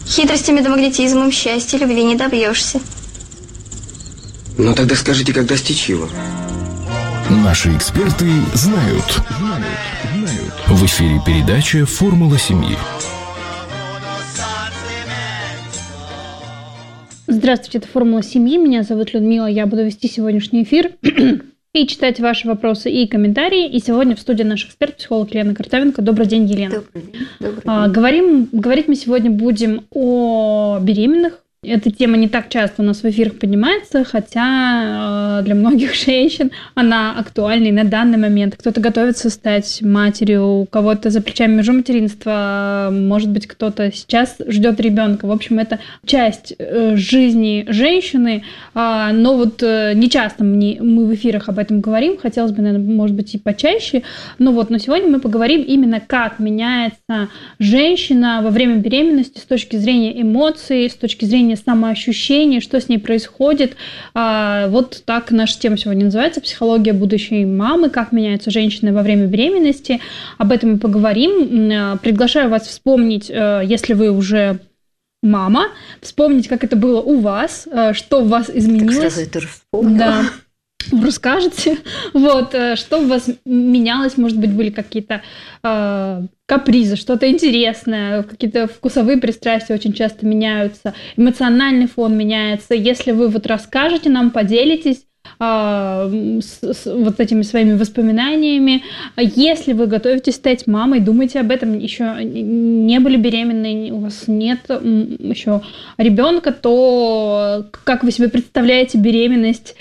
Хитростями да магнетизмом счастья любви не добьешься. Ну тогда скажите, как достичь его? Наши эксперты знают. В эфире передача «Формула семьи». Здравствуйте, это «Формула семьи». Меня зовут Людмила. Я буду вести сегодняшний эфир и читать ваши вопросы и комментарии. И сегодня в студии наш эксперт, психолог Елена Картавенко. Добрый день, Елена. Добрый день. Говорить мы сегодня будем о беременных. Эта тема не так часто у нас в эфирах поднимается, хотя для многих женщин она актуальна и на данный момент. Кто-то готовится стать матерью, у кого-то за плечами межматеринства, может быть, кто-то сейчас ждет ребенка. В общем, это часть жизни женщины, но вот не часто мы в эфирах об этом говорим, хотелось бы, наверное, может быть, и почаще. Но сегодня мы поговорим именно, как меняется женщина во время беременности с точки зрения эмоций, с точки зрения самоощущение, что с ней происходит. Вот так наша тема сегодня называется: «Психология будущей мамы. Как меняются женщины во время беременности». Об этом мы поговорим. Приглашаю вас вспомнить, если вы уже мама, вспомнить, как это было у вас, что у вас изменилось. Так сразу я тоже вспомнила. Да. Расскажете, что у вас менялось, может быть, были какие-то капризы, что-то интересное, какие-то вкусовые пристрастия очень часто меняются, эмоциональный фон меняется. Если вы расскажете нам, поделитесь с этими своими воспоминаниями. Если вы готовитесь стать мамой, думаете об этом, еще не были беременны, у вас нет еще ребенка, то как вы себе представляете беременность?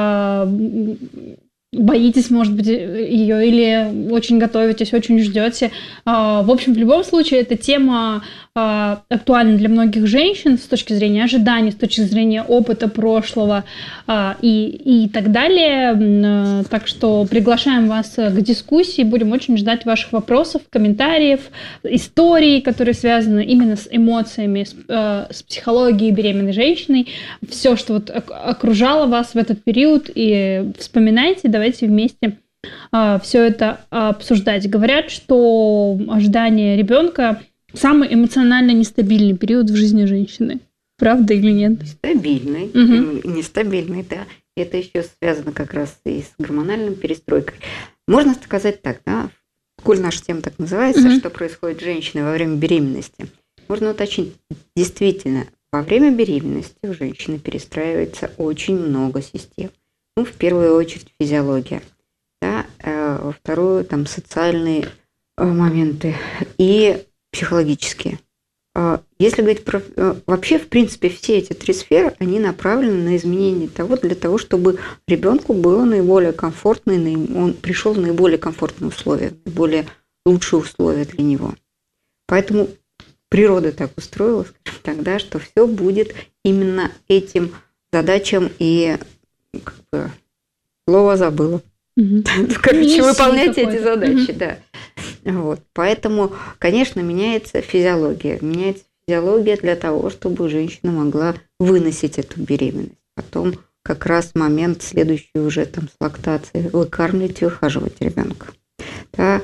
Боитесь, может быть, ее, или очень готовитесь, очень ждете. В общем, в любом случае, эта тема актуальна для многих женщин с точки зрения ожиданий, с точки зрения опыта прошлого и так далее. Так что приглашаем вас к дискуссии, будем очень ждать ваших вопросов, комментариев, историй, которые связаны именно с эмоциями, с психологией беременной женщины, все, что окружало вас в этот период, и вспоминайте, давайте вместе все это обсуждать. Говорят, что ожидание ребенка самый эмоционально нестабильный период в жизни женщины. Правда или нет? Нестабильный. Нестабильный, да. Это еще связано как раз и с гормональной перестройкой. Можно сказать так, да, коль наша тема так называется, что происходит с женщиной во время беременности. Можно уточнить, действительно, во время беременности у женщины перестраивается очень много систем. В первую очередь физиология, да, во вторую социальные моменты и психологические. Если говорить про... Вообще, в принципе, все эти три сферы, они направлены на изменение для того, чтобы ребенку было наиболее комфортно, он пришел в наиболее комфортные условия, наиболее лучшие условия для него. Поэтому природа так устроила, скажем так, да, что все будет именно этим задачам и слово забыла. Выполнять эти задачи, да. Поэтому, конечно, меняется физиология. Меняется физиология для того, чтобы женщина могла выносить эту беременность. Потом как раз момент следующий уже с лактацией, выкармливать и выхаживать ребенка. Да.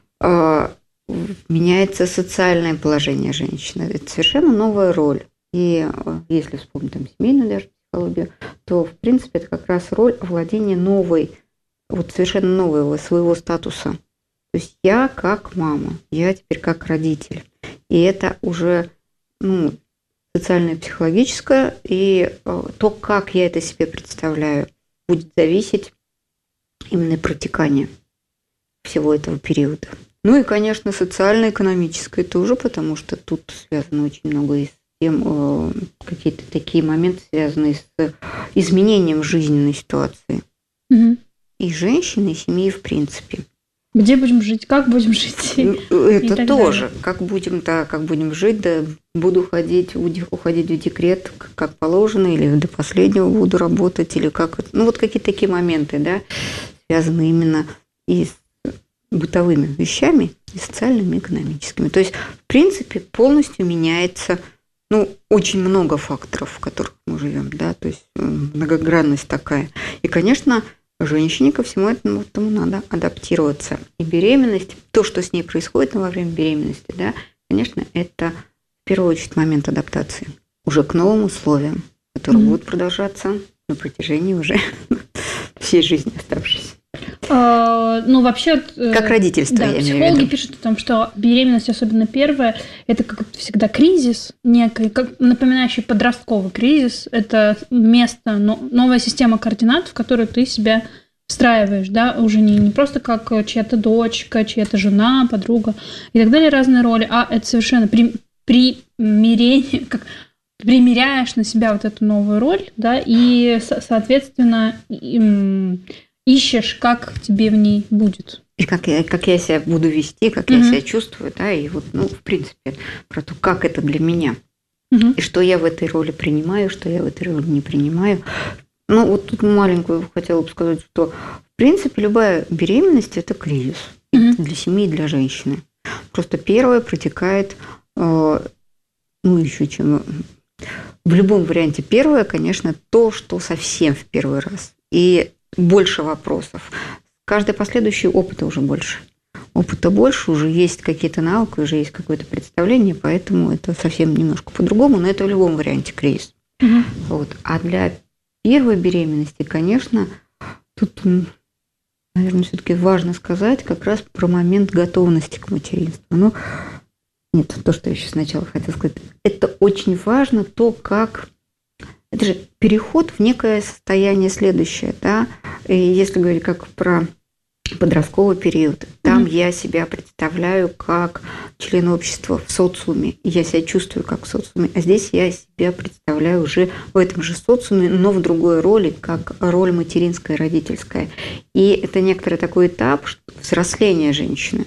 Меняется социальное положение женщины. Это совершенно новая роль. И если вспомнить семейную даже психологию, то, в принципе, это как раз роль овладения новой, совершенно нового своего статуса. То есть я как мама, я теперь как родитель. И это уже социальное, психологическое, и то, как я это себе представляю, будет зависеть именно протекания всего этого периода. И, конечно, социально-экономическое тоже, потому что тут связано очень много и с тем, какие-то такие моменты, связанные с изменением жизненной ситуации. И женщины, и семьи в принципе. Где будем жить, как будем жить. Это тоже. Как будем жить, да, буду уходить в декрет, как положено, или до последнего буду работать, или как. Какие-то такие моменты, да, связаны именно и с бытовыми вещами, и социальными, и экономическими. То есть, в принципе, полностью меняется, очень много факторов, в которых мы живем, да, то есть многогранность такая. И, конечно, женщине ко всему этому надо адаптироваться. И беременность, то, что с ней происходит во время беременности, да, конечно, это в первую очередь момент адаптации уже к новым условиям, которые будут продолжаться на протяжении уже всей жизни оставшейся. Ну, вообще... Как родительство, да, я имею в психологи виду. пишут о том, что беременность, особенно первая, это как всегда кризис некий, как напоминающий подростковый кризис. Это место, новая система координат, в которую ты себя встраиваешь, да, уже не просто как чья-то дочка, чья-то жена, подруга и так далее, разные роли, а это совершенно примирение, как примеряешь на себя вот эту новую роль, да, и, соответственно, ищешь, как тебе в ней будет. И как я себя буду вести, как я себя чувствую, да, и вот, ну, в принципе, про то, как это для меня, и что я в этой роли принимаю, что я в этой роли не принимаю. Ну, вот тут маленькую хотела бы сказать, что, в принципе, любая беременность – это кризис и для семьи, и для женщины. Просто первое протекает, ну, еще чем… В любом варианте первое, конечно, то, что совсем в первый раз. И больше вопросов. Каждый последующий опыта уже больше. Опыта больше, уже есть какие-то навыки, уже есть какое-то представление, поэтому это совсем немножко по-другому, но это в любом варианте кризис. Вот. А для первой беременности, конечно, тут, наверное, все-таки важно сказать как раз про момент готовности к материнству. Ну, нет, то, что я еще сначала хотела сказать, это очень важно, то, как… Это же переход в некое состояние следующее, да, и если говорить как про подростковый период, там я себя представляю как член общества в социуме, и я себя чувствую как в социуме, а здесь я себя представляю уже в этом же социуме, но в другой роли, как роль материнская, родительская. И это некоторый такой этап взросления женщины,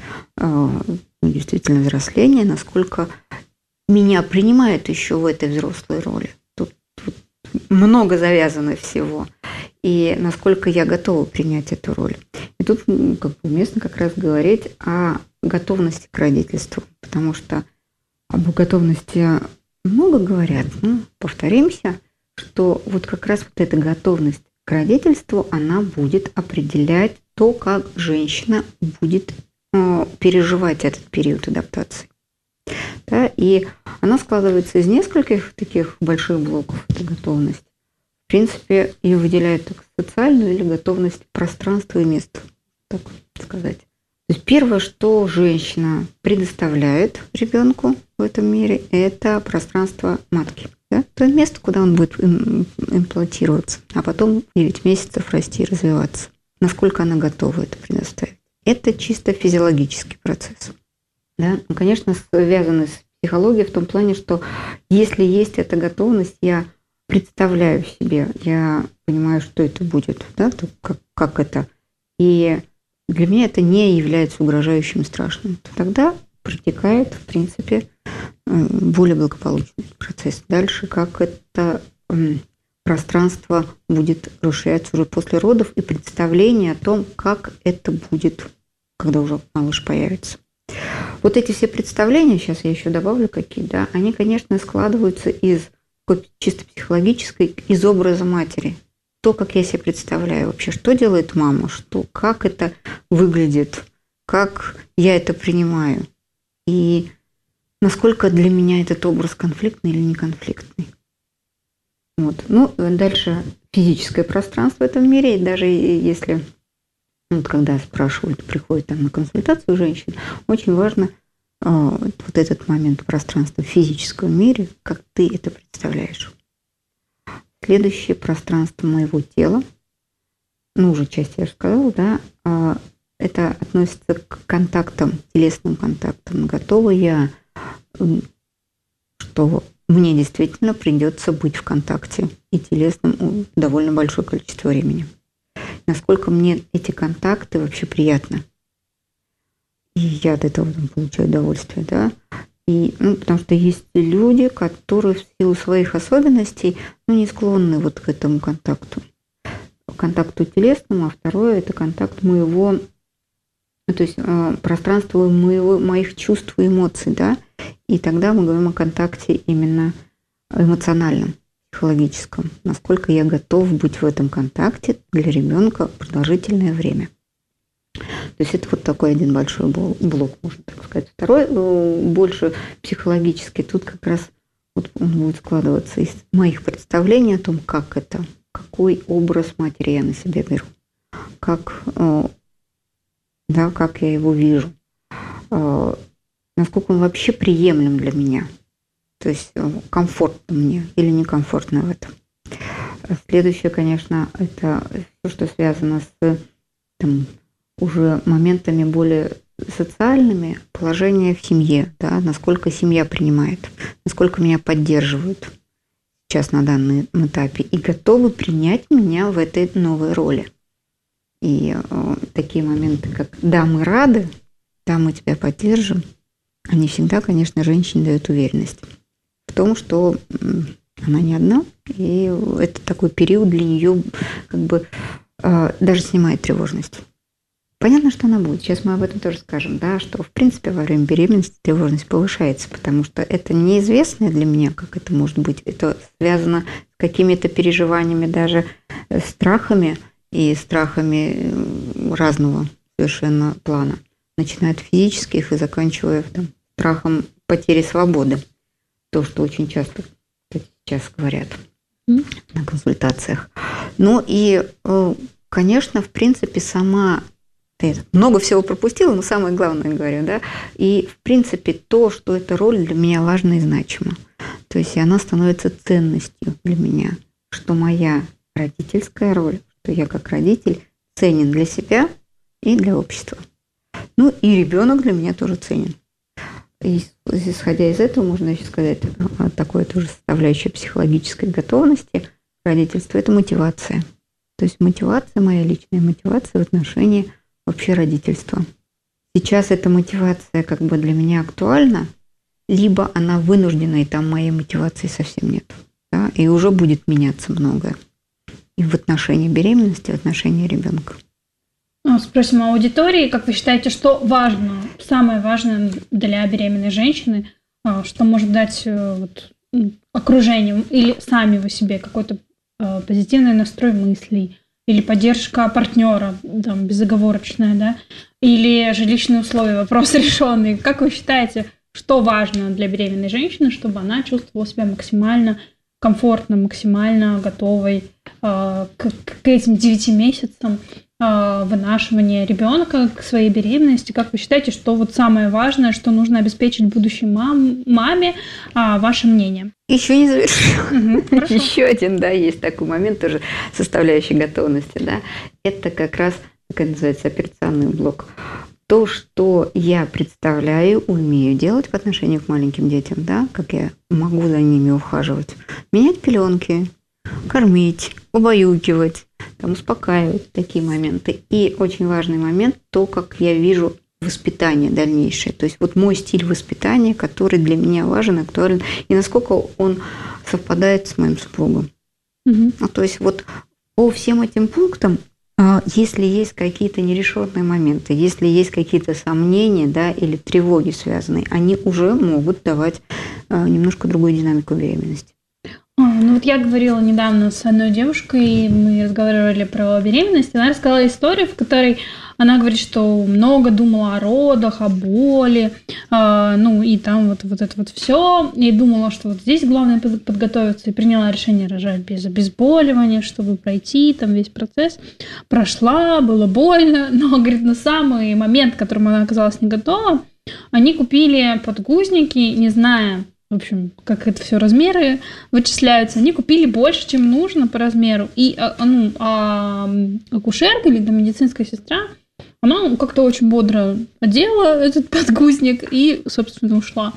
действительно взросления, насколько меня принимают еще в этой взрослой роли. Тут много завязано всего. И насколько я готова принять эту роль. И тут как бы уместно как раз говорить о готовности к родительству, потому что об готовности много говорят. Ну, повторимся, что вот как раз вот эта готовность к родительству, она будет определять то, как женщина будет переживать этот период адаптации. Да? И она складывается из нескольких таких больших блоков, эта готовность. В принципе, ее выделяют как социальную или готовность пространства и места, так сказать. То есть первое, что женщина предоставляет ребенку в этом мире, это пространство матки. Да? То место, куда он будет имплантироваться, а потом 9 месяцев расти и развиваться. Насколько она готова это предоставить. Это чисто физиологический процесс. Да? Ну, конечно, связано с психологией в том плане, что если есть эта готовность, я представляю себе, я понимаю, что это будет, да, как это. И для меня это не является угрожающим и страшным. Тогда протекает, в принципе, более благополучный процесс. Дальше, как это пространство будет расширяться уже после родов и представление о том, как это будет, когда уже малыш появится. Вот эти все представления, сейчас я еще добавлю какие, да, они, конечно, складываются из чисто психологической, из образа матери. То, как я себе представляю вообще, что делает мама, как это выглядит, как я это принимаю. И насколько для меня этот образ конфликтный или неконфликтный. Вот. Ну, дальше физическое пространство в этом мире, и даже если, вот, когда спрашивают, приходят там на консультацию женщин, очень важно вот этот момент пространства в физическом мире, как ты это представляешь. Следующее пространство моего тела, ну, уже часть я же сказала, да, это относится к контактам, телесным контактам. Готова я, что мне действительно придется быть в контакте и телесном довольно большое количество времени. Насколько мне эти контакты вообще приятны. И я от этого получаю удовольствие, да. И, потому что есть люди, которые в силу своих особенностей не склонны вот к этому контакту телесному, а второе – это контакт моего, то есть пространство моих чувств и эмоций, да. И тогда мы говорим о контакте именно эмоциональном, психологическом. Насколько я готов быть в этом контакте для ребенка продолжительное время. То есть это вот такой один большой блок, можно так сказать. Второй, больше психологический, тут как раз вот он будет складываться из моих представлений о том, как это, какой образ матери я на себя беру, как я его вижу, насколько он вообще приемлем для меня, то есть комфортно мне или некомфортно в этом. Следующее, конечно, это все, что связано с уже моментами более социальными, положение в семье, да, насколько семья принимает, насколько меня поддерживают сейчас на данном этапе и готовы принять меня в этой новой роли. И такие моменты, как «да, мы рады», «да, мы тебя поддержим», они всегда, конечно, женщине дают уверенность в том, что она не одна, и это такой период для нее как бы даже снимает тревожность. Понятно, что она будет. Сейчас мы об этом тоже скажем, да, что, в принципе, во время беременности тревожность повышается, потому что это неизвестное для меня, как это может быть. Это связано с какими-то переживаниями, даже страхами, и страхами разного совершенно плана, начиная от физических и заканчивая страхом потери свободы. То, что очень часто сейчас говорят на консультациях. Ну и, конечно, в принципе, сама... Я много всего пропустила, но самое главное говорю, да. И, в принципе, то, что эта роль для меня важна и значима. То есть она становится ценностью для меня, что моя родительская роль, что я как родитель ценен для себя и для общества. Ну и ребенок для меня тоже ценен. И, исходя из этого, можно еще сказать о такой тоже составляющей психологической готовности родительства – это мотивация. То есть мотивация, моя личная мотивация в отношении вообще родительства. Сейчас эта мотивация как бы для меня актуальна, либо она вынуждена, и там моей мотивации совсем нет. Да? И уже будет меняться многое. И в отношении беременности, и в отношении ребенка. Спросим у аудитории, как вы считаете, что важно, самое важное для беременной женщины, что может дать окружению или сами вы себе какой-то позитивный настрой мыслей, или поддержка партнера, безоговорочная, да, или жилищные условия, вопрос решенный. Как вы считаете, что важно для беременной женщины, чтобы она чувствовала себя максимально комфортно, максимально готовой к этим 9 месяцам вынашивания ребенка, к своей беременности? Как вы считаете, что вот самое важное, что нужно обеспечить будущей маме, ваше мнение? Еще не завершила. Еще один, да, есть такой момент, тоже составляющий готовности, да. Это как раз, как называется, операционный блок. То, что я представляю, умею делать в отношении к маленьким детям, да, как я могу за ними ухаживать. Менять пеленки, кормить, убаюкивать, успокаивать, такие моменты. И очень важный момент, то, как я вижу воспитание дальнейшее. То есть вот мой стиль воспитания, который для меня важен, актуален, и насколько он совпадает с моим супругом. То есть вот по всем этим пунктам, если есть какие-то нерешенные моменты, если есть какие-то сомнения, да, или тревоги связанные, они уже могут давать немножко другую динамику беременности. Ну вот я говорила недавно с одной девушкой, мы разговаривали про беременность, она рассказала историю, в которой она говорит, что много думала о родах, о боли, и там вот это вот все, и думала, что вот здесь главное подготовиться, и приняла решение рожать без обезболивания, чтобы пройти там весь процесс. Прошла, было больно, но, говорит, на самый момент, к которому она оказалась не готова, они купили подгузники, не зная, в общем, как это все размеры вычисляются, они купили больше, чем нужно по размеру. И акушерка или медицинская сестра, она как-то очень бодро одела этот подгузник и, собственно, ушла.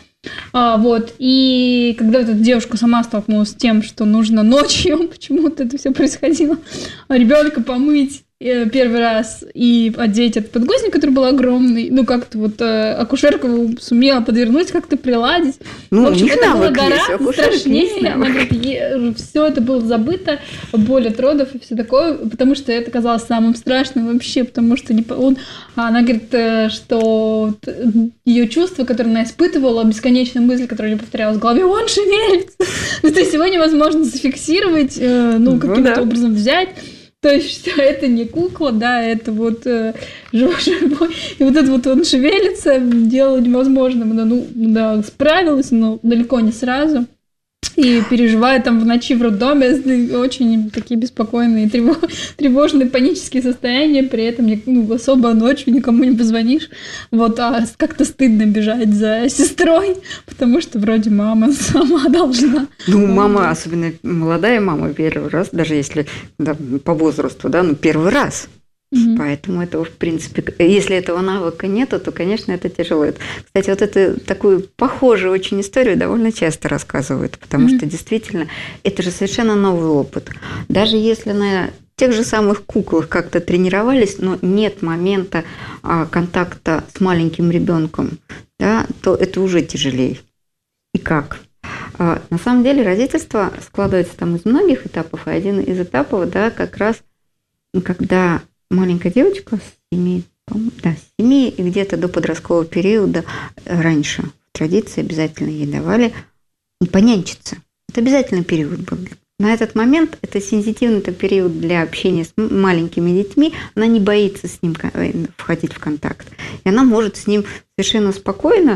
И когда эта девушка сама столкнулась с тем, что нужно ночью, почему-то это все происходило, ребенка помыть первый раз и одеть этот подгузник, который был огромный, как-то акушерка сумела подвернуть, как-то приладить. В общем, это было гораздо страшнее. Она говорит, все это было забыто, боль от родов и все такое, потому что это казалось самым страшным вообще, потому что она говорит, что ее чувства, которые она испытывала, бесконечная мысль, которая не повторялась в голове, он шевелится. То есть его невозможно зафиксировать, каким-то образом взять. То есть это не кукла, да, это вот живой. И вот это вот он шевелится, делает невозможным. Ну, да, справилась, но далеко не сразу. И переживает там в ночи в роддоме очень такие беспокойные, тревожные, панические состояния. При этом особо ночью никому не позвонишь. Вот, а как-то стыдно бежать за сестрой, потому что вроде мама сама должна. Ну, мама, особенно молодая мама, первый раз, даже если по возрасту, первый раз. Поэтому этого, в принципе, если этого навыка нету, то, конечно, это тяжело. Кстати, вот эту такую похожую очень историю довольно часто рассказывают, потому что действительно это же совершенно новый опыт. Даже если на тех же самых куклах как-то тренировались, но нет момента контакта с маленьким ребенком, да, то это уже тяжелее. И как? На самом деле родительство складывается там из многих этапов, и один из этапов, да, как раз когда маленькая девочка с 7 и где-то до подросткового периода раньше в традиции обязательно ей давали понянчиться. Это обязательный период был. На этот момент это сенситивный период для общения с маленькими детьми. Она не боится с ним входить в контакт. И она может с ним совершенно спокойно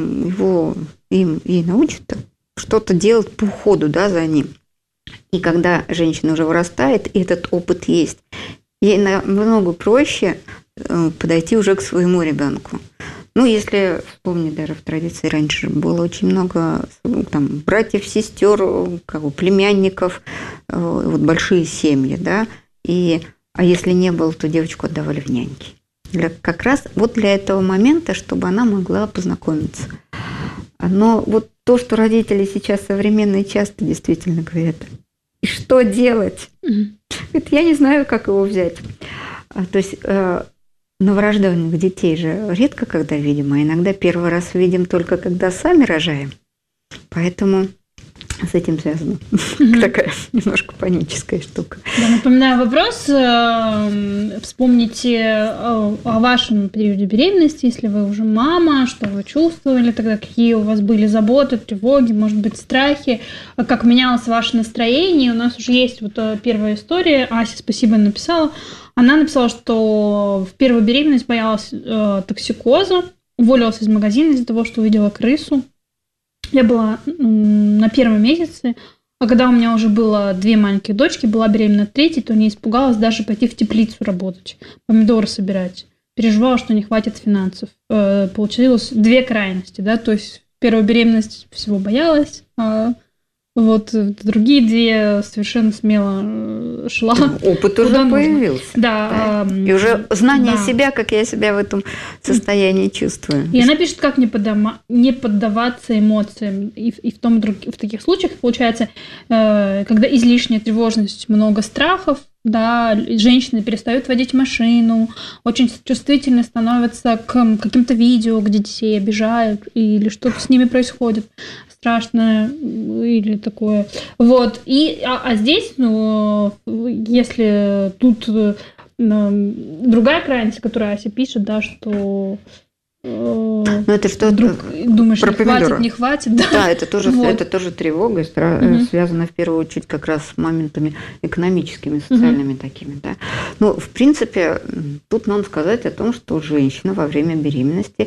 ей научат что-то делать по уходу, да, за ним. И когда женщина уже вырастает, и этот опыт есть, ей намного проще подойти уже к своему ребенку. Ну, если вспомнить, даже в традиции раньше было очень много братьев, сестер, племянников, вот большие семьи, да, а если не было, то девочку отдавали в няньки. Как раз вот для этого момента, чтобы она могла познакомиться. Но вот то, что родители сейчас современные часто действительно говорят, и что делать? Я не знаю, как его взять. То есть новорожденных детей же редко когда видим, а иногда первый раз видим только когда сами рожаем. Поэтому с этим связана такая немножко паническая штука. Да, напоминаю вопрос. Вспомните о вашем периоде беременности, если вы уже мама, что вы чувствовали тогда, какие у вас были заботы, тревоги, может быть, страхи, как менялось ваше настроение. У нас уже есть вот первая история. Ася, спасибо, написала. Она написала, что в первую беременность боялась токсикоза, уволилась из магазина из-за того, что увидела крысу. Я была на первом месяце, а когда у меня уже было 2 маленьких дочки, была беременна 3-й, то не испугалась даже пойти в теплицу работать, помидоры собирать. Переживала, что не хватит финансов. Получилось 2 крайности, да, то есть в первую беременность всего боялась, а вот другие 2 совершенно смело шла. Опыт уже появился. Да. И уже знание себя, как я себя в этом состоянии чувствую. И она пишет, как не поддаваться эмоциям. И в таких случаях, получается, когда излишняя тревожность, много страхов, да, женщины перестают водить машину, очень чувствительны становятся к каким-то видео, где детей обижают или что-то с ними происходит страшное или такое. Вот. А здесь, если тут другая крайность, которую Ася пишет, да, что это что вдруг думаешь, не хватит. Да, это тоже тревога, связана в первую очередь как раз с моментами экономическими, социальными такими. Да. Ну, в принципе, тут нам сказать о том, что женщина во время беременности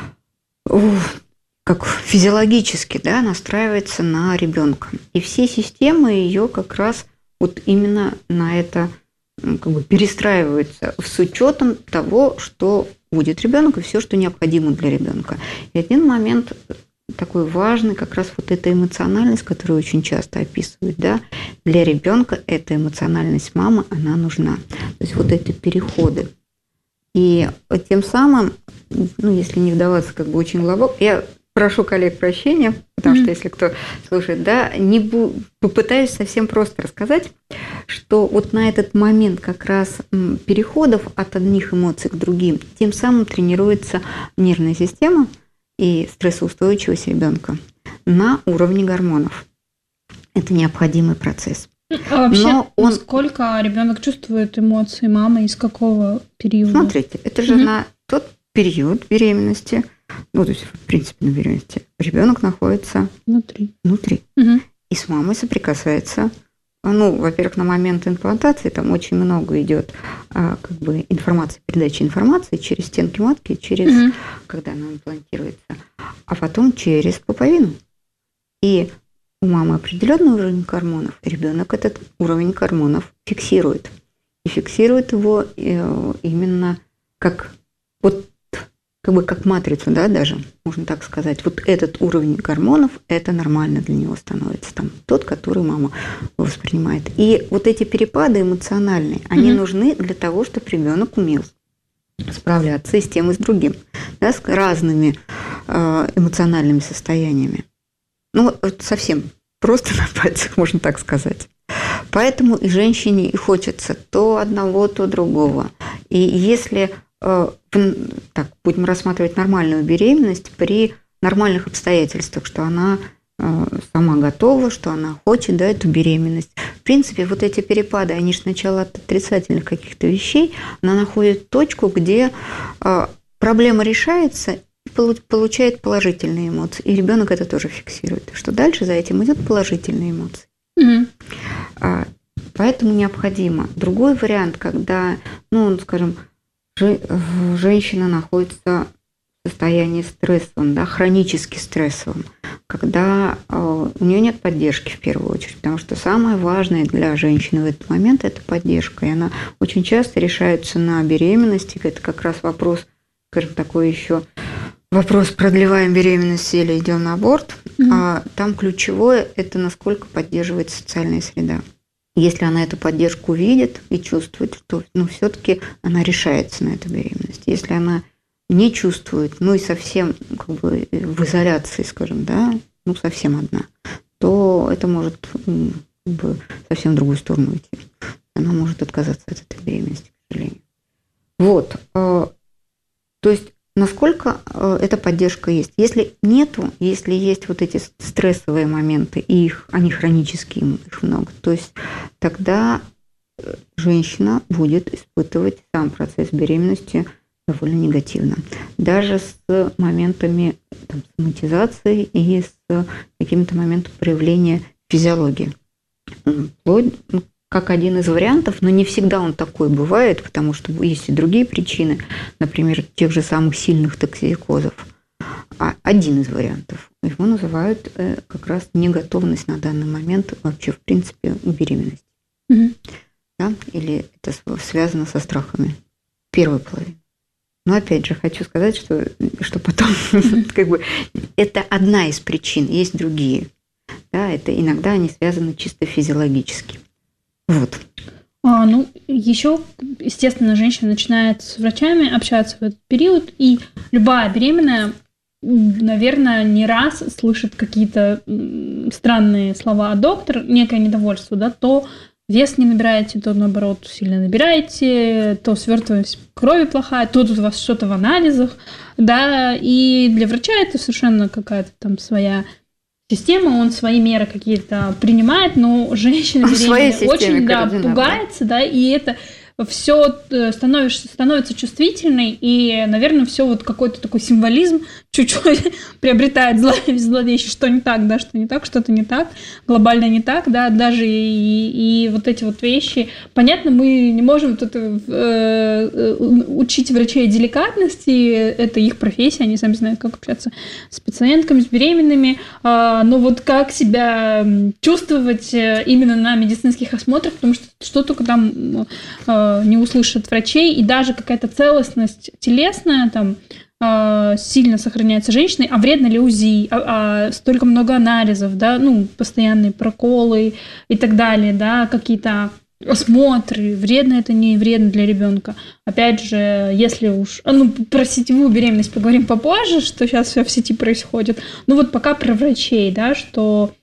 как физиологически, да, настраивается на ребенка. И все системы ее как раз вот именно на это перестраиваются с учетом того, что будет ребенок и все, что необходимо для ребенка. И один момент такой важный, как раз вот эта эмоциональность, которую очень часто описывают, да, для ребенка эта эмоциональность мамы, она нужна. То есть вот эти переходы. И тем самым, если не вдаваться очень глубоко, я прошу коллег прощения, потому что если кто слушает, да, попытаюсь совсем просто рассказать, что вот на этот момент как раз переходов от одних эмоций к другим, тем самым тренируется нервная система и стрессоустойчивость ребенка на уровне гормонов. Это необходимый процесс. А вообще, сколько ребенок чувствует эмоции мамы, из какого периода? Смотрите, это же на тот период беременности, то есть, в принципе, на беременности, ребенок находится внутри. И с мамой соприкасается ну, во-первых, на момент имплантации там очень много идет как бы информации, передачи информации через стенки матки, через, когда она имплантируется, а потом через пуповину. И у мамы определенный уровень гормонов, ребенок этот уровень гормонов фиксирует. И фиксирует его именно как вот как бы как матрицу, да, даже, можно так сказать. Вот этот уровень гормонов, это нормально для него становится, там, тот, который мама воспринимает. И вот эти перепады эмоциональные, они нужны для того, чтобы ребенок умел справляться и с тем, и с другим, да, с разными эмоциональными состояниями. Ну, вот совсем просто на пальцах, можно так сказать. Поэтому и женщине и хочется то одного, то другого. И если так, будем рассматривать нормальную беременность при нормальных обстоятельствах, что она сама готова, что она хочет, да, эту беременность. В принципе, вот эти перепады, они же сначала от отрицательных каких-то вещей, она находит точку, где проблема решается и получает положительные эмоции. И ребенок это тоже фиксирует, что дальше за этим идет положительные эмоции. Поэтому необходимо. Другой вариант, когда, ну, скажем, женщина находится в состоянии стрессовом, да, хронически стрессовом, когда у нее нет поддержки в первую очередь, потому что самое важное для женщины в этот момент – это поддержка. И она очень часто решается на беременности. Это как раз вопрос, скажем, такой еще вопрос, продлеваем беременность или идем на аборт. А там ключевое – это насколько поддерживает социальная среда. Если она эту поддержку видит и чувствует, то, ну, все-таки она решается на эту беременность. Если она не чувствует, ну и совсем как бы в изоляции, скажем, да, ну совсем одна, то это может как бы совсем в другую сторону идти. Она может отказаться от этой беременности, к сожалению. Вот. То есть насколько эта поддержка есть. Если нету, если есть вот эти стрессовые моменты, и они хронические, их много, то есть тогда женщина будет испытывать сам процесс беременности довольно негативно. Даже с моментами там, соматизации и с какими-то моментами проявления физиологии. Вплоть, как один из вариантов, но не всегда он такой бывает, потому что есть и другие причины, например, тех же самых сильных токсикозов. А один из вариантов. Его называют как раз неготовность на данный момент вообще, в принципе, беременности. Да? Или это связано со страхами первой половины. Но опять же, хочу сказать, что потом как бы, это одна из причин, есть другие. Да? Это иногда они связаны чисто физиологически. Вот. Ну, еще, естественно, женщина начинает с врачами общаться в этот период, и любая беременная, наверное, не раз слышит какие-то странные слова от доктора, некое недовольство, да, то вес не набираете, то, наоборот, сильно набираете, то свертываемость крови плохая, то тут у вас что-то в анализах, да, и для врача это совершенно какая-то там своя система, он свои меры какие-то принимает, но женщина беременная очень пугается, да, и это все становится чувствительной, и, наверное, все вот какой-то такой символизм чуть-чуть приобретает зловещий, что не так, да, что не так, что-то не так, глобально не так, да, даже и вот эти вот вещи. Понятно, мы не можем тут учить врачей деликатности, это их профессия, они сами знают, как общаться с пациентками, с беременными, но вот как себя чувствовать именно на медицинских осмотрах, потому что только там не услышат врачей, и даже какая-то целостность телесная там сильно сохраняется женщиной, а вредно ли УЗИ, столько много анализов, да, ну, постоянные проколы и так далее, да, какие-то осмотры, вредно это, не вредно для ребенка. Опять же, если уж, про сетевую беременность поговорим попозже, что сейчас все в сети происходит, ну вот пока про врачей, да, что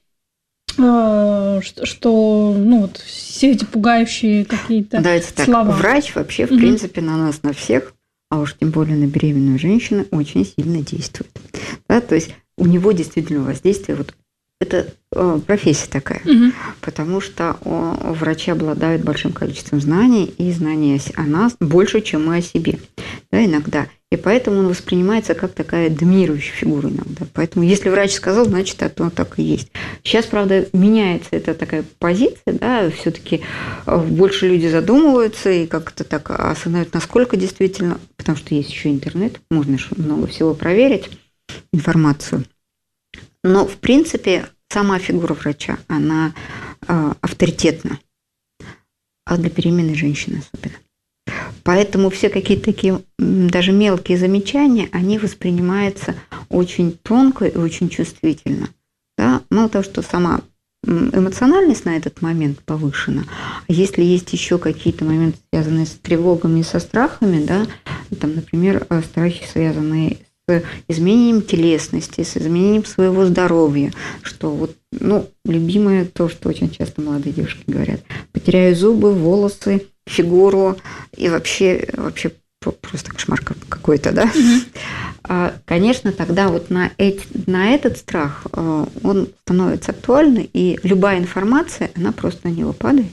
ну вот все эти пугающие какие-то слова. Врач вообще, в принципе, на нас, на всех, а уж тем более на беременную женщину, очень сильно действует. Да? То есть у него действительно воздействие, вот это профессия такая, потому что врачи обладают большим количеством знаний, и знаний о нас больше, чем мы о себе, да, иногда. И поэтому он воспринимается как такая доминирующая фигура иногда. Поэтому если врач сказал, значит, это так и есть. Сейчас, правда, меняется эта такая позиция, да, все-таки больше люди задумываются и как-то так осознают, насколько действительно, потому что есть еще интернет, можно еще много всего проверить, информацию. Но, в принципе, сама фигура врача, она авторитетна, а для беременной женщины особенно. Поэтому все какие-то такие даже мелкие замечания, они воспринимаются очень тонко и очень чувствительно. Да? Мало того, что сама эмоциональность на этот момент повышена, а если есть еще какие-то моменты, связанные с тревогами и со страхами, да, там, например, страхи, связанные с изменением телесности, с изменением своего здоровья, что вот, любимое то, что очень часто молодые девушки говорят: потеряю зубы, волосы, фигуру, и вообще просто кошмар какой-то, да? Конечно, тогда вот на этот страх он становится актуальным, и любая информация, она просто на него падает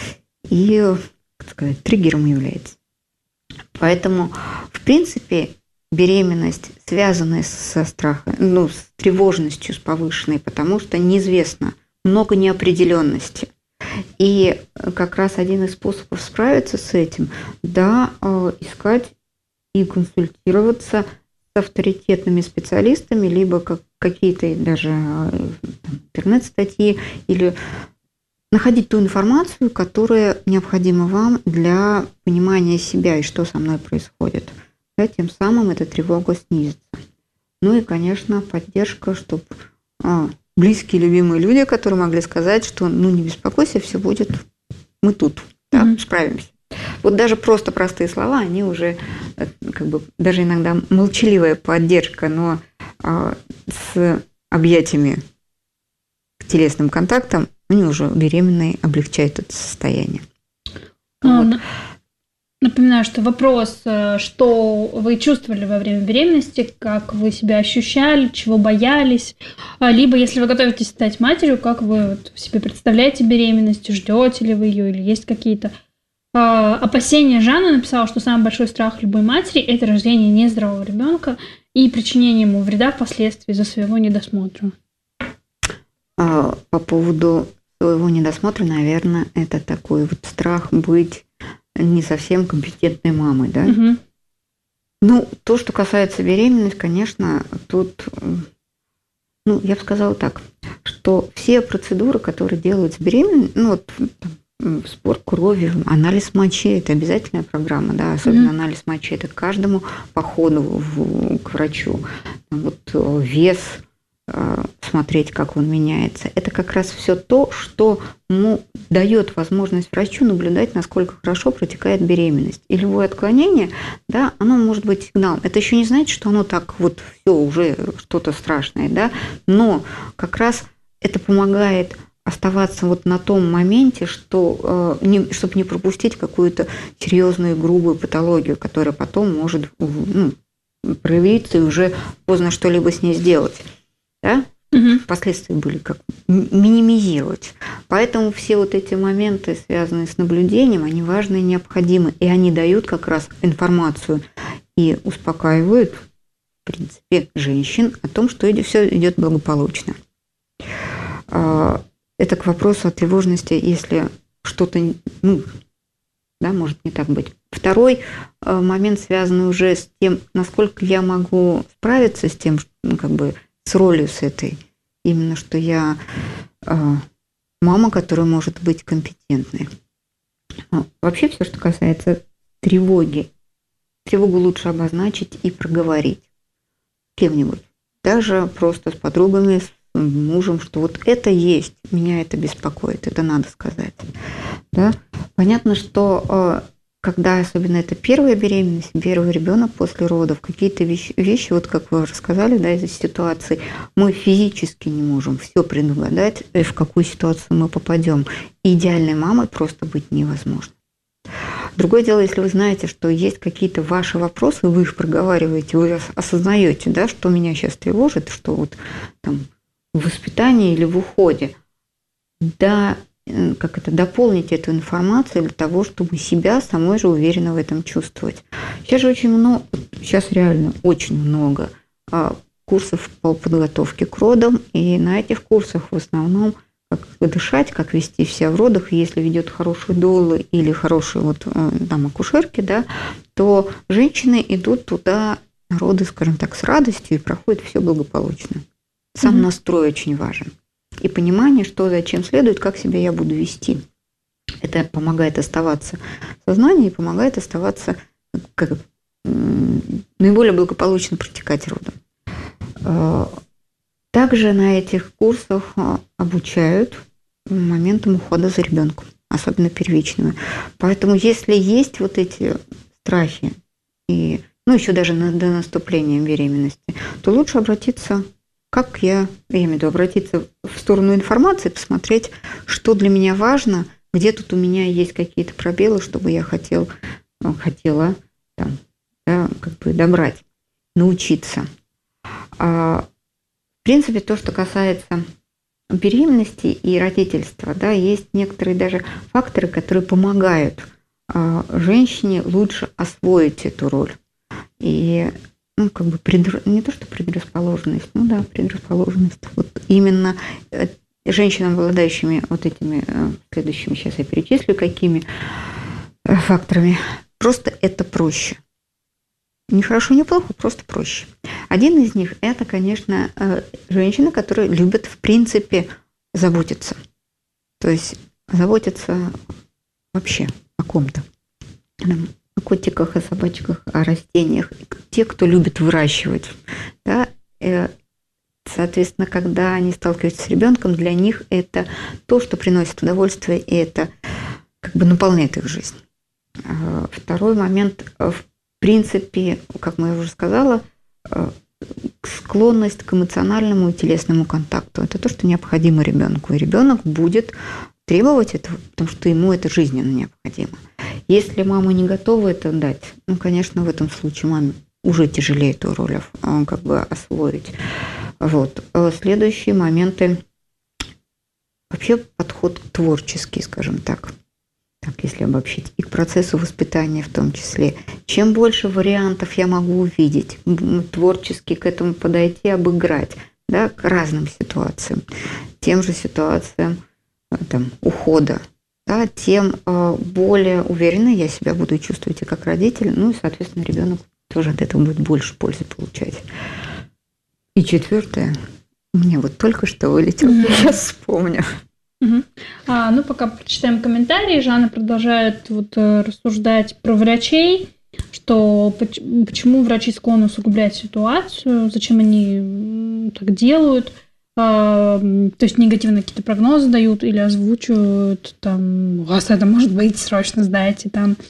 и, так сказать, триггером является. Поэтому, в принципе, беременность, связанная со страхом, с тревожностью, с повышенной, потому что неизвестно, много неопределенности. И как раз один из способов справиться с этим, да, искать и консультироваться с авторитетными специалистами, либо какие-то даже интернет-статьи, или находить ту информацию, которая необходима вам для понимания себя и что со мной происходит. Да, тем самым эта тревога снизится. Ну и, конечно, поддержка, чтобы близкие, любимые люди, которые могли сказать, что не беспокойся, все будет, мы тут, да, справимся. Вот даже просто простые слова, они уже даже иногда молчаливая поддержка, но с объятиями, телесным контактом, они уже беременные облегчают это состояние. Вот. Напоминаю, что вопрос, что вы чувствовали во время беременности, как вы себя ощущали, чего боялись, либо если вы готовитесь стать матерью, как вы себе представляете беременность, ждете ли вы ее, или есть какие-то опасения. Жанна написала, что самый большой страх любой матери – это рождение нездорового ребенка и причинение ему вреда впоследствии из-за своего недосмотра. По поводу своего недосмотра, наверное, это такой вот страх быть не совсем компетентной мамой, да? Угу. То, что касается беременности, конечно, тут, я бы сказала так, что все процедуры, которые делают с беременной, сбор крови, анализ мочи – это обязательная программа, да, особенно анализ мочи – это к каждому походу к врачу. Вес, смотреть, как он меняется. Это как раз все то, что дает возможность врачу наблюдать, насколько хорошо протекает беременность. И любое отклонение, да, оно может быть сигналом. Это еще не значит, что оно так все уже что-то страшное, да, но как раз это помогает оставаться на том моменте, чтобы не пропустить какую-то серьезную грубую патологию, которая потом может проявиться и уже поздно что-либо с ней сделать. Да? Впоследствии были как минимизировать. Поэтому все эти моменты, связанные с наблюдением, они важны и необходимы. И они дают как раз информацию и успокаивают, в принципе, женщин о том, что все идет благополучно. Это к вопросу о тревожности, если что-то, может не так быть. Второй момент, связанный уже с тем, насколько я могу справиться с тем, с ролью с этой. Именно, что я мама, которая может быть компетентной. Вообще все, что касается тревоги, тревогу лучше обозначить и проговорить с кем-нибудь. Даже просто с подругами, с мужем, что это есть, меня это беспокоит, это надо сказать. Да? Понятно, что когда особенно это первая беременность, первый ребенок после родов, какие-то вещи, как вы рассказали, да, из ситуации, мы физически не можем все предугадать, в какую ситуацию мы попадем. Идеальной мамой просто быть невозможно. Другое дело, если вы знаете, что есть какие-то ваши вопросы, вы их проговариваете, вы осознаете, да, что меня сейчас тревожит, что в воспитании или в уходе. Да, дополнить эту информацию для того, чтобы себя самой же уверенно в этом чувствовать. Сейчас реально очень много курсов по подготовке к родам, и на этих курсах в основном как дышать, как вести себя в родах. Если ведет хорошие доулы или хорошие акушерки, да, то женщины идут туда на роды, скажем так, с радостью, и проходит все благополучно. Сам настрой очень важен. И понимание, что зачем следует, как себя я буду вести. Это помогает оставаться в сознании и помогает оставаться наиболее благополучно протекать родом. Также на этих курсах обучают моментам ухода за ребенком, особенно первичными. Поэтому если есть вот эти страхи, и, еще даже до наступления беременности, то лучше обратиться, обратиться в сторону информации, посмотреть, что для меня важно, где тут у меня есть какие-то пробелы, чтобы я хотела добрать, научиться. В принципе, то, что касается беременности и родительства, да, есть некоторые даже факторы, которые помогают женщине лучше освоить эту роль. И не то, что предрасположенность, предрасположенность. Вот именно женщинам, обладающими вот этими следующими, сейчас я перечислю, какими факторами, просто это проще. Не хорошо, не плохо, просто проще. Один из них – это, конечно, женщины, которые любят, в принципе, заботиться. То есть заботиться вообще о ком-то. О котиках, о собачках, о растениях. Те, кто любит выращивать. Да? Соответственно, когда они сталкиваются с ребенком, для них это то, что приносит удовольствие, и это наполняет их жизнь. Второй момент – в принципе, как я уже сказала, склонность к эмоциональному и телесному контакту. Это то, что необходимо ребенку. И ребенок будет требовать этого, потому что ему это жизненно необходимо. Если мама не готова это дать, конечно, в этом случае маме уже тяжелее эту роль освоить. Следующие моменты. Вообще подход творческий, скажем так, если обобщить, и к процессу воспитания в том числе. Чем больше вариантов я могу увидеть, творчески к этому подойти, обыграть, да, к разным ситуациям, тем же ситуациям ухода, да, тем более уверенно я себя буду чувствовать и как родитель, и, соответственно, ребенок тоже от этого будет больше пользы получать. И четвертое, мне только что вылетело, я вспомню. Пока прочитаем комментарии, Жанна продолжает рассуждать про врачей, что почему врачи склонны усугублять ситуацию, зачем они так делают, то есть негативные какие-то прогнозы дают или озвучивают, у вас это может быть, срочно сдайте,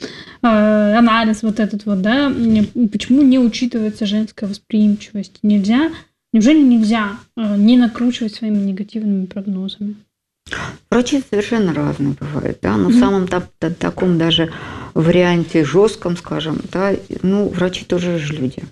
анализ да, почему не учитывается женская восприимчивость? Неужели нельзя не накручивать своими негативными прогнозами? Врачи совершенно разные бывают, да, но в самом таком даже варианте жестком, скажем, да, врачи тоже же люди.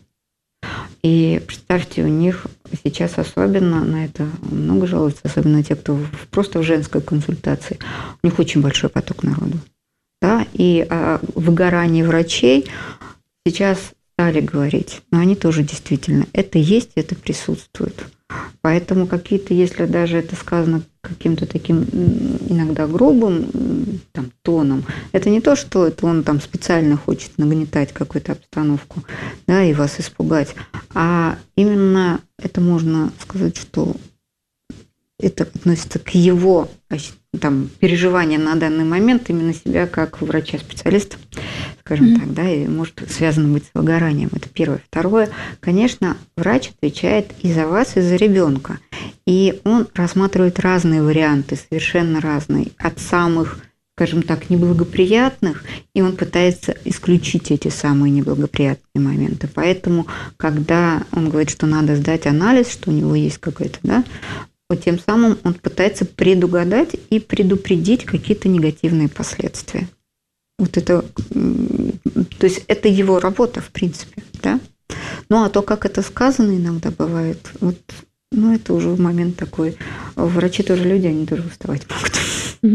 И представьте, у них сейчас особенно на это много жалуются, особенно те, кто просто в женской консультации, у них очень большой поток народу, да, и о выгорании врачей сейчас стали говорить, но они тоже действительно, это есть, это присутствует. Поэтому какие-то, если даже это сказано каким-то таким иногда грубым тоном, это не то, что это он специально хочет нагнетать какую-то обстановку, да, и вас испугать, а именно это можно сказать, что это относится к его переживаниям на данный момент именно себя как врача-специалиста, скажем так, да, и может связано быть с выгоранием. Это первое. Второе, конечно, врач отвечает и за вас, и за ребенка. И он рассматривает разные варианты, совершенно разные, от самых, скажем так, неблагоприятных, и он пытается исключить эти самые неблагоприятные моменты. Поэтому, когда он говорит, что надо сдать анализ, что у него есть какой-то, да, тем самым он пытается предугадать и предупредить какие-то негативные последствия. То есть это его работа, в принципе, да. А то, как это сказано иногда бывает, это уже момент такой. Врачи тоже люди, они тоже уставать могут.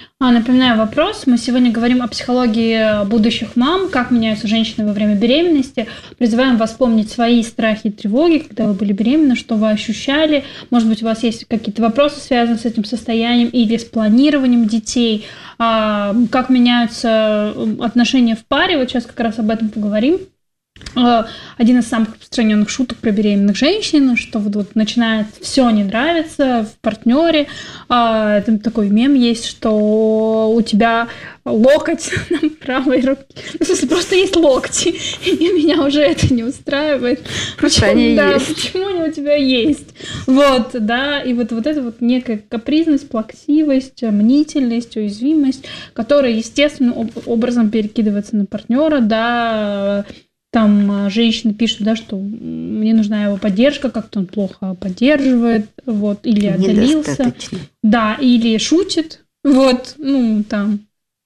Напоминаю вопрос. Мы сегодня говорим о психологии будущих мам, как меняются женщины во время беременности. Призываем вас помнить свои страхи и тревоги, когда вы были беременны, что вы ощущали. Может быть, у вас есть какие-то вопросы, связанные с этим состоянием или с планированием детей. Как меняются отношения в паре. Вот сейчас как раз об этом поговорим. Один из самых распространенных шуток про беременных женщин, что вот начинает все не нравится в партнере. Там такой мем есть, что у тебя локоть на правой руке. В смысле, просто есть локти, и меня уже это не устраивает. Просто они есть. Почему они у тебя есть? Вот, да, и вот это вот некая капризность, плаксивость, мнительность, уязвимость, которая естественным образом перекидывается на партнера, да. Там женщина пишет, да, что мне нужна его поддержка, как-то он плохо поддерживает, вот, или отдалился. Да, или шутит, вот, ну, там,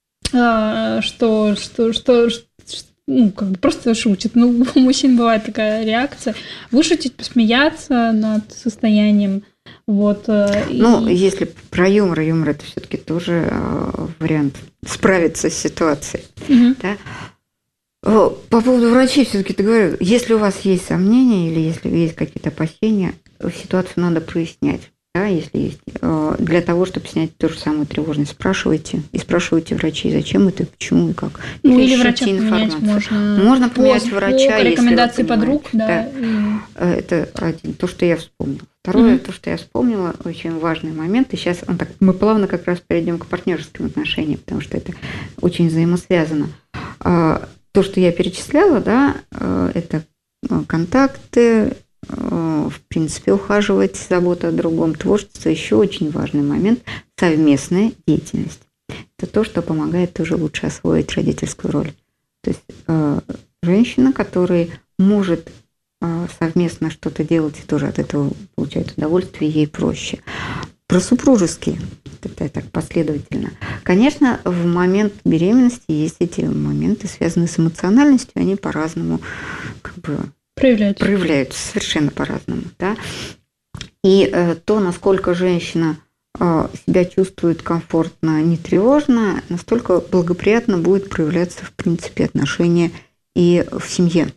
что ну, как бы просто шутит. Ну, у мужчин бывает такая реакция. Вышутить, посмеяться над состоянием, вот. Ну, если про юмор это все-таки тоже вариант справиться с ситуацией, да. По поводу врачей все-таки ты говорю, если у вас есть сомнения или если есть какие-то опасения, ситуацию надо прояснять. Да, если есть. Для того, чтобы снять ту же самую тревожность, спрашивайте врачей, зачем это, почему и как. Ну, или врача поменять можно. Можно поменять врача, по рекомендации подруг, да. Это то, что я вспомнила. Второе, то, что я вспомнила, очень важный момент, и сейчас мы плавно как раз перейдем к партнерским отношениям, потому что это очень взаимосвязано. То, что я перечисляла, да, это контакты, в принципе, ухаживать, забота о другом, творчество. Еще очень важный момент – совместная деятельность. Это то, что помогает тоже лучше освоить родительскую роль. То есть женщина, которая может совместно что-то делать и тоже от этого получает удовольствие, ей проще. Про супружеские, это так последовательно. Конечно, в момент беременности есть эти моменты, связанные с эмоциональностью, они по-разному как бы проявляются совершенно по-разному. Да? И то, насколько женщина себя чувствует комфортно, не тревожно, настолько благоприятно будет проявляться, в принципе, отношения и в семье.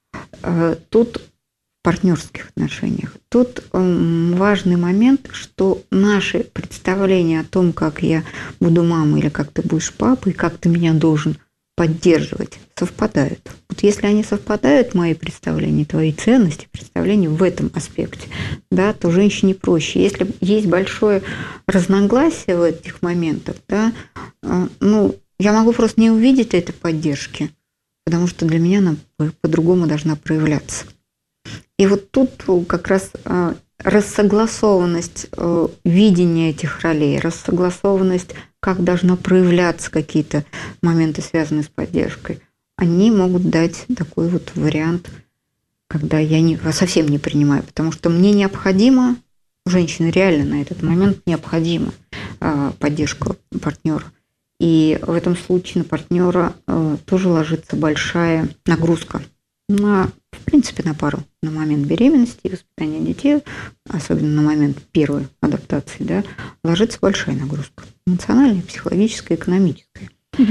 Тут в партнерских отношениях. Тут важный момент, что наши представления о том, как я буду мамой или как ты будешь папой, как ты меня должен поддерживать, совпадают. Вот если они совпадают, мои представления, твои ценности, представления в этом аспекте, да, то женщине проще. Если есть большое разногласие в этих моментах, да, ну, я могу просто не увидеть этой поддержки, потому что для меня она по-другому должна проявляться. И вот тут как раз рассогласованность видения этих ролей, рассогласованность, как должна проявляться какие-то моменты, связанные с поддержкой, они могут дать такой вот вариант, когда я совсем не принимаю, потому что мне необходимо, женщине реально на этот момент необходима поддержка партнера. И в этом случае на партнера тоже ложится большая нагрузка в принципе, на пару на момент беременности и воспитания детей, особенно на момент первой адаптации, да, ложится большая нагрузка. Эмоциональная, психологическая, экономическая.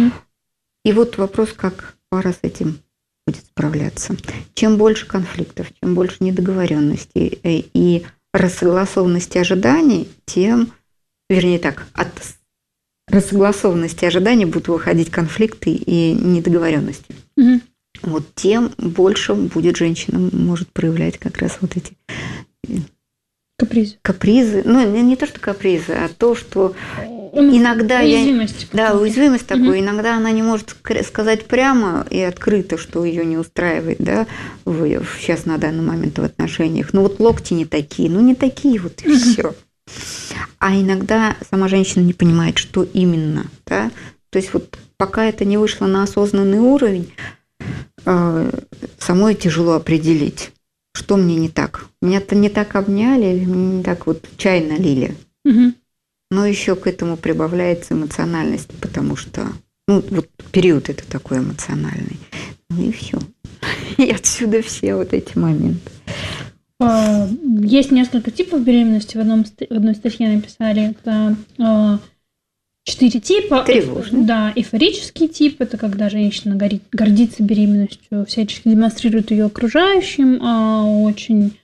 И вот вопрос, как пара с этим будет справляться. Чем больше конфликтов, чем больше недоговоренностей и рассогласованности ожиданий, тем, вернее так, от рассогласованности ожиданий будут выходить конфликты и недоговоренности. Вот тем больше будет женщина может проявлять как раз вот эти капризы. Ну, не то, что капризы, а то, что иногда уязвимость такой. Иногда она не может сказать прямо и открыто, что ее не устраивает, да, сейчас на данный момент в отношениях. Ну вот локти не такие, вот и все. А иногда сама женщина не понимает, что именно, да. То есть вот пока это не вышло на осознанный уровень, самой тяжело определить, что мне не так. Меня-то не так обняли, или мне не так вот чай налили. Но еще к этому прибавляется эмоциональность, потому что вот период это такой эмоциональный. Ну и все. И отсюда все вот эти моменты. Есть несколько типов беременности. В одной статье написали, это 4 типа. Тревожный. Да, эйфорический тип – это когда женщина гордится беременностью, всячески демонстрирует ее окружающим, очень…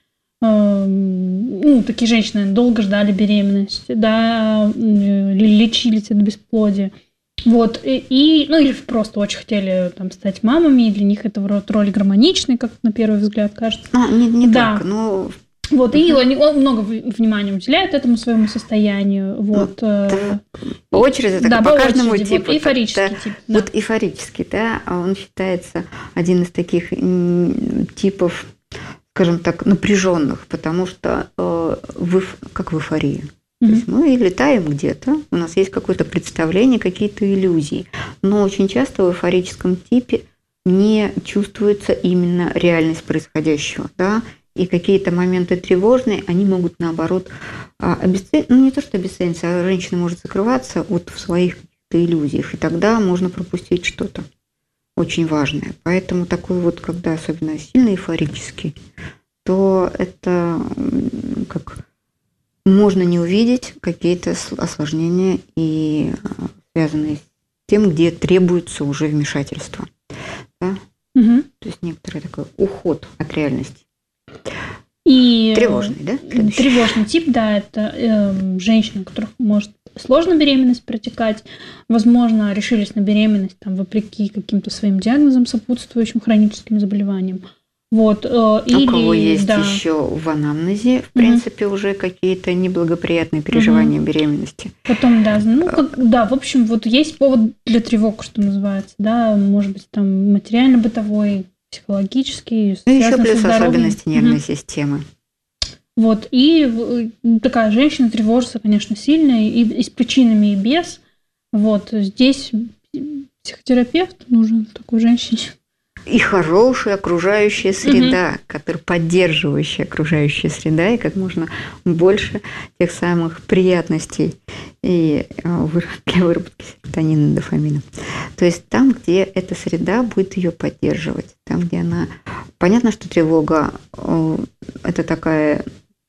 такие женщины долго ждали беременности, да, лечились от бесплодия. Вот, или просто очень хотели там стать мамами, и для них это роль гармоничной, как на первый взгляд кажется. Не да. только, но… Вот, и они много внимания уделяют этому своему состоянию. Вот. По очереди, так да, по каждому очереди. типу. Вот эйфорический тип. Да. Вот эйфорический, да, он считается один из таких типов, скажем так, напряженных, потому что как в эйфории. То есть мы летаем где-то, у нас есть какое-то представление, какие-то иллюзии, но очень часто в эйфорическом типе не чувствуется именно реальность происходящего, да, и какие-то моменты тревожные, они могут, наоборот, не то что обесцениться, а женщина может закрываться вот в своих каких-то иллюзиях, и тогда можно пропустить что-то очень важное. Поэтому такой вот, когда особенно сильно эйфорический, то это как можно не увидеть какие-то осложнения, и связанные с тем, где требуется уже вмешательство. Да? То есть некоторый такой уход от реальности. И тревожный, да? Тревожный тип, да, это женщины, у которых может сложно беременность протекать, возможно, решились на беременность там, вопреки каким-то своим диагнозам, сопутствующим хроническим заболеваниям. Вот, у кого есть еще в анамнезе, в принципе, уже какие-то неблагоприятные переживания беременности. Потом, в общем, вот есть повод для тревог, что называется, да, может быть, там материально-бытовой, психологический, и еще плюс особенности нервной системы. Вот, и такая женщина тревожится, конечно, сильно, и с причинами, и без. Вот, здесь психотерапевт нужен такой женщине. И хорошая окружающая среда, которая поддерживающая окружающая среда, и как можно больше тех самых приятностей и для выработки серотонина и дофамина. То есть там, где эта среда будет ее поддерживать, там, где она… Понятно, что тревога – это такая…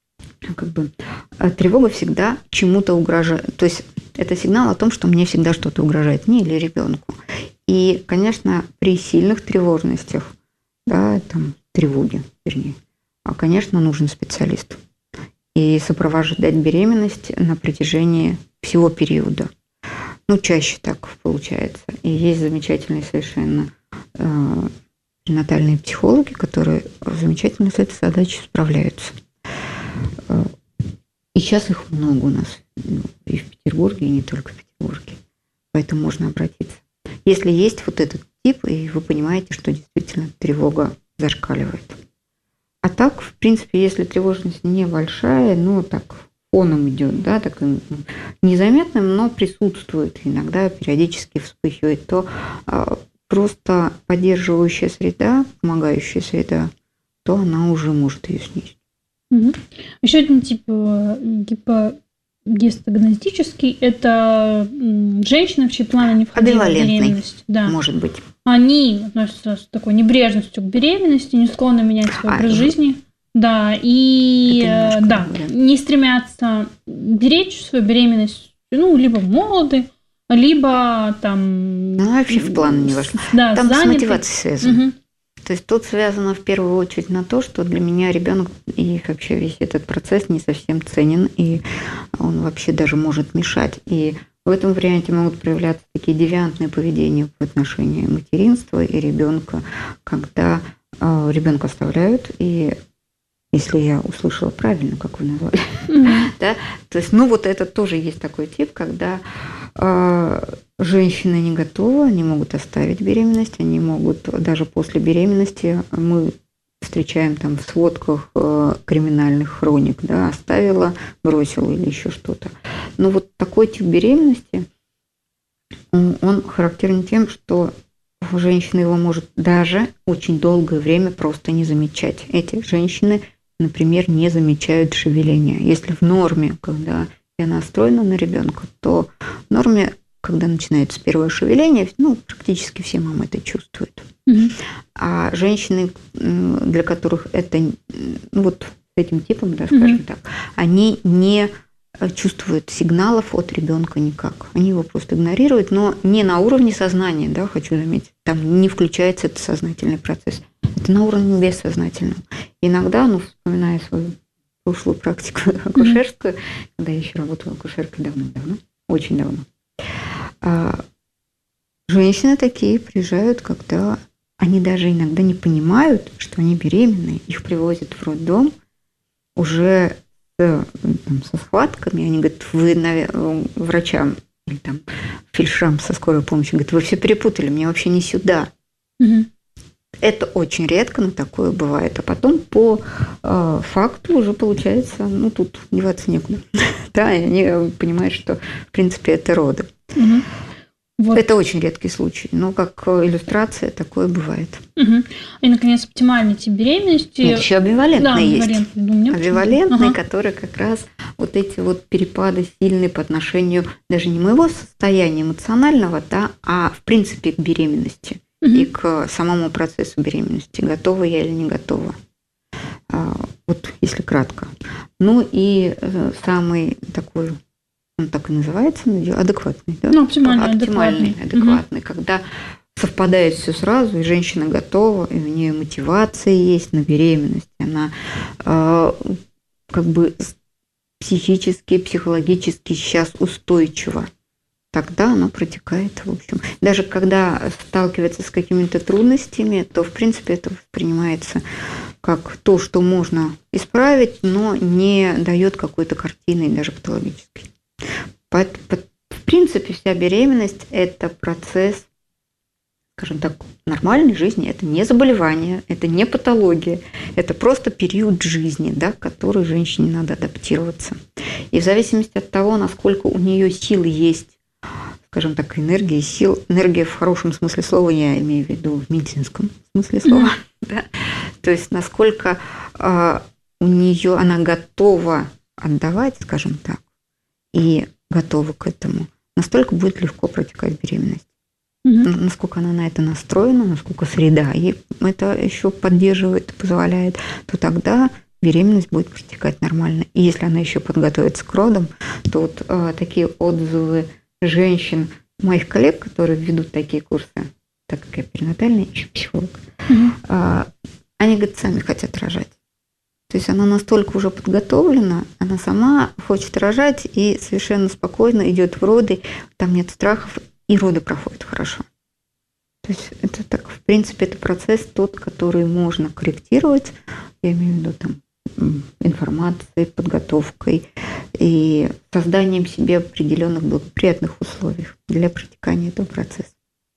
тревога всегда чему-то угрожает. То есть это сигнал о том, что мне всегда что-то угрожает, мне или ребенку. И, конечно, при сильных тревожностях, да, там, тревоги, вернее, конечно, нужен специалист. И сопровождать беременность на протяжении всего периода. Чаще так получается. И есть замечательные совершенно перинатальные психологи, которые замечательно с этой задачей справляются. И сейчас их много у нас и в Петербурге, и не только в Петербурге. Поэтому можно обратиться. Если есть вот этот тип, и вы понимаете, что действительно тревога зашкаливает. А так, в принципе, если тревожность небольшая, так фоном идет, да, так незаметным, но присутствует, иногда периодически вспыхивает, то просто поддерживающая среда, помогающая среда, то она уже может ее снизить. Еще один тип гистогностический – это женщины, в чьи планы не входила беременность. Да. Может быть. Они относятся с такой небрежностью к беременности, не склонны менять свой образ жизни. Да, и не стремятся беречь свою беременность, либо молоды, либо там… вообще в план не вошло. Да, там заняты. С мотивацией связано. То есть тут связано в первую очередь на то, что для меня ребенок и вообще весь этот процесс не совсем ценен, и он вообще даже может мешать. И в этом варианте могут проявляться такие девиантные поведения в отношении материнства и ребенка, когда ребенка оставляют, и если я услышала правильно, как вы назвали, да, то есть, вот это тоже есть такой тип, когда женщины не готовы, они могут оставить беременность, они могут даже после беременности, мы встречаем там в сводках криминальных хроник, да, оставила, бросила или еще что-то. Но вот такой тип беременности, он характерен тем, что женщина его может даже очень долгое время просто не замечать. Эти женщины, например, не замечают шевеления. Если в норме, когда я настроена на ребенка, то в норме, когда начинается первое шевеление, практически все мамы это чувствуют. А женщины, для которых это, с этим типом, да, скажем так, они не чувствуют сигналов от ребенка никак. Они его просто игнорируют, но не на уровне сознания, да, хочу заметить. Там не включается этот сознательный процесс. Это на уровне бессознательного. Иногда, вспоминая свою прошлую практику акушерскую, когда я еще работала акушеркой давно, очень давно, женщины такие приезжают, когда они даже иногда не понимают, что они беременные. Их привозят в роддом уже со схватками. Они говорят, вы врачам или там фельдшерам со скорой помощью, говорят, вы все перепутали, мне вообще не сюда. Угу. Это очень редко, но такое бывает. А потом по факту уже получается, тут деваться некуда. Да, и они понимают, что, в принципе, это роды. Угу. Вот. Это очень редкий случай, но как иллюстрация такое бывает. Угу. И, наконец, оптимальный тип беременности. Нет, еще амбивалентный есть. Амбивалентный, ага. который как раз вот эти вот перепады сильные по отношению даже не моего состояния эмоционального, да, а в принципе к беременности и к самому процессу беременности. Готова я или не готова. Вот если кратко. И самый такой... Он так и называется, адекватный. Да? Оптимальный, адекватный. Когда совпадает все сразу, и женщина готова, и у нее мотивация есть на беременность, она психически, психологически сейчас устойчива. Тогда она протекает, в общем. Даже когда сталкивается с какими-то трудностями, то, в принципе, это воспринимается как то, что можно исправить, но не дает какой-то картины, даже патологической. В принципе, вся беременность – это процесс, скажем так, нормальной жизни. Это не заболевание, это не патология, это просто период жизни, да, в который женщине надо адаптироваться. И в зависимости от того, насколько у нее силы есть, скажем так, энергия, сил, энергия в хорошем смысле слова, я имею в виду в медицинском смысле слова, да, то есть насколько у нее она готова отдавать, скажем так, и готова к этому, настолько будет легко протекать беременность. Насколько она на это настроена, насколько среда ей это еще поддерживает, позволяет, то тогда беременность будет протекать нормально. И если она еще подготовится к родам, то вот такие отзывы женщин, моих коллег, которые ведут такие курсы, так как я перинатальный еще психолог, они, говорят, сами хотят рожать. То есть она настолько уже подготовлена, она сама хочет рожать и совершенно спокойно идет в роды, там нет страхов, и роды проходят хорошо. То есть это так, в принципе, это процесс тот, который можно корректировать, я имею в виду там информацией, подготовкой и созданием себе определенных благоприятных условий для протекания этого процесса.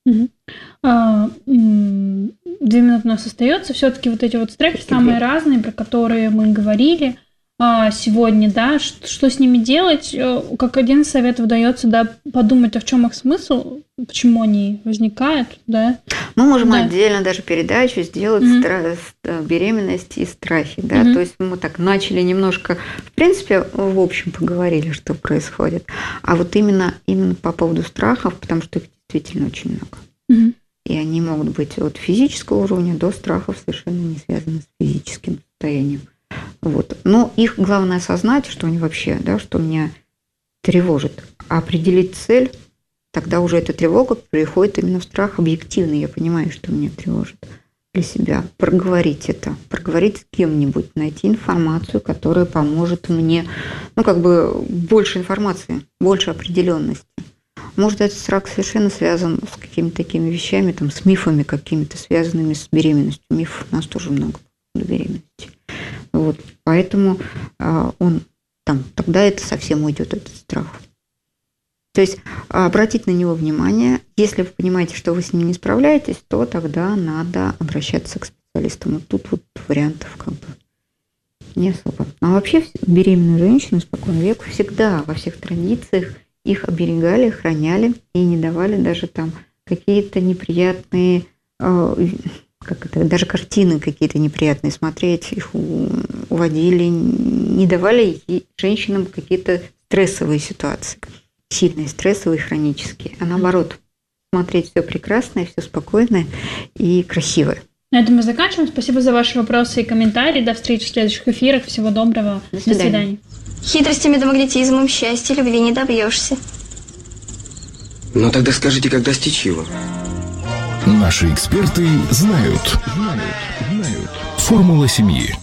2 минуты у нас остается. Все-таки вот эти вот страхи самые разные, про которые мы говорили сегодня, да, что с ними делать? Как один из советов дается, да, подумать, а в чем их смысл, почему они возникают, да? Мы можем отдельно даже передачу сделать беременность и страхи, да, то есть мы так начали немножко, в принципе, в общем поговорили, что происходит, а вот именно по поводу страхов, потому что их действительно очень много. И они могут быть от физического уровня до страхов, совершенно не связанных с физическим состоянием. Вот. Но их главное осознать, что они вообще, да, что меня тревожит. А определить цель, тогда уже эта тревога переходит именно в страх объективный. Я понимаю, что меня тревожит для себя. Проговорить это, проговорить с кем-нибудь, найти информацию, которая поможет мне, больше информации, больше определенности. Может, этот страх совершенно связан с какими-то такими вещами, там, с мифами какими-то, связанными с беременностью. Мифов у нас тоже много до беременности. Вот. Поэтому тогда это совсем уйдет, этот страх. То есть обратить на него внимание. Если вы понимаете, что вы с ним не справляетесь, то тогда надо обращаться к специалистам. Вот тут вот вариантов не особо. А вообще беременные женщины испокон веку всегда во всех традициях их оберегали, храняли и не давали даже там какие-то неприятные, даже картины какие-то неприятные смотреть, их уводили, не давали женщинам какие-то стрессовые ситуации, сильные стрессовые, хронические, а наоборот, смотреть все прекрасное, все спокойное и красивое. На этом мы заканчиваем. Спасибо за ваши вопросы и комментарии. До встречи в следующих эфирах. Всего доброго. До свидания. До свидания. Хитростями да магнетизмом счастья любви не добьешься. Ну тогда скажите, как достичь его? Наши эксперты знают. Формула семьи.